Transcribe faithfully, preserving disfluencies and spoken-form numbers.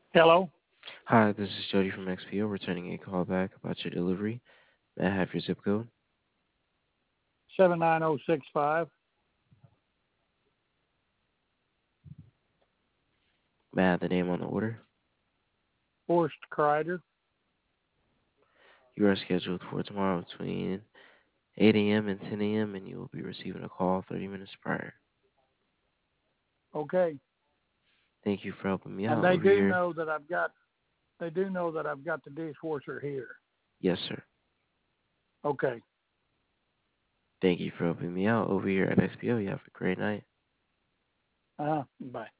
Hello, Hi, this is Jody from X P O returning a call back about your delivery. May I have your zip code? seven nine zero six five, May I have the name on the order? Horst Kreider. You are scheduled for tomorrow between eight a m and ten a m and you will be receiving a call thirty minutes prior. Okay, Thank you for helping me and out they over do here. know that I've got they do know that I've got the dishwasher here. Yes, sir. Okay, Thank you for helping me out over here at X P O. You have a great night. uh, bye.